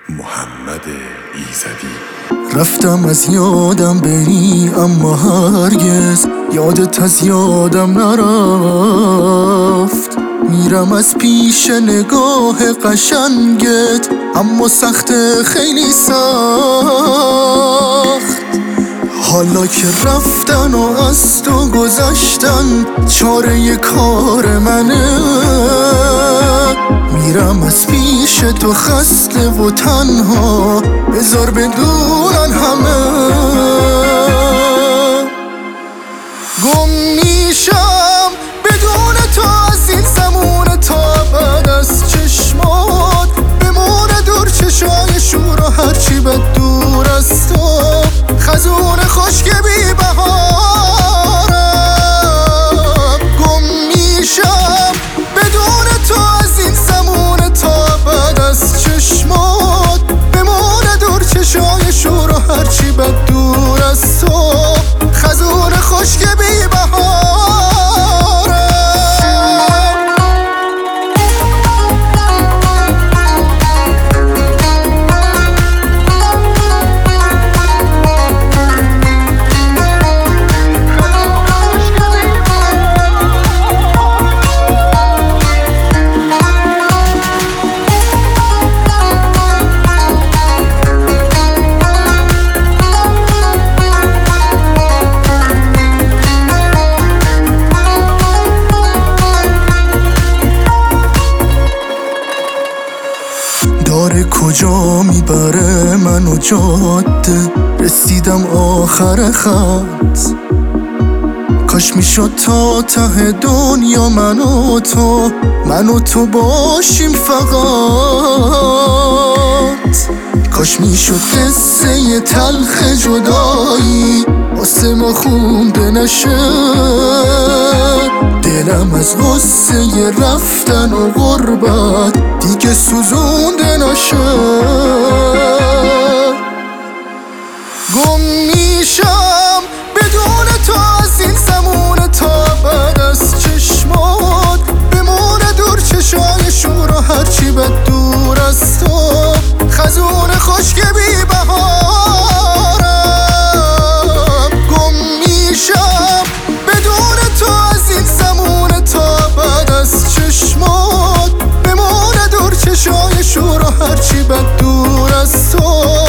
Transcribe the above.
محمد ایزدی. رفتم از یادم بری اما هرگز یادت از یادم نرفت. میرم از پیش نگاه قشنگت اما سخت، خیلی سخت. حالا که رفتن و از تو گذشتن چاره کار منه. میرم از پیش تو خسته و تنها، بذار بدونن همه. گم میشم بدون تو از این زمون تا بعد از چشمات بمونه دور چشای شور و هرچی بد دور از تو. خزون خشک بی بهارم. گم میشم بدون تو از این زمون تا بعد از چشمات بمونه دور چشای شور و هرچی بد دور از تو. خزون خشک بی بهارم. داره کجا میبره منو جاده، رسیدم آخر خط. کاش میشد تا ته دنیا من و تو باشیم فقط. کاش میشد قصه تلخ جدایی واسه ما خونده نشه. دلم از غصه رفتن و غربت دیگه سوزونده نشه. گم میشم بدون تو از این زمون تا بعد از چشمات بمونه دور چشای شور و هرچی بد دور از تو. خزون خشک بی بهارم. گم میشم بدون تو از این زمون تا بعد از چشمات بمونه دور چشای شور و هرچی بد دور از تو.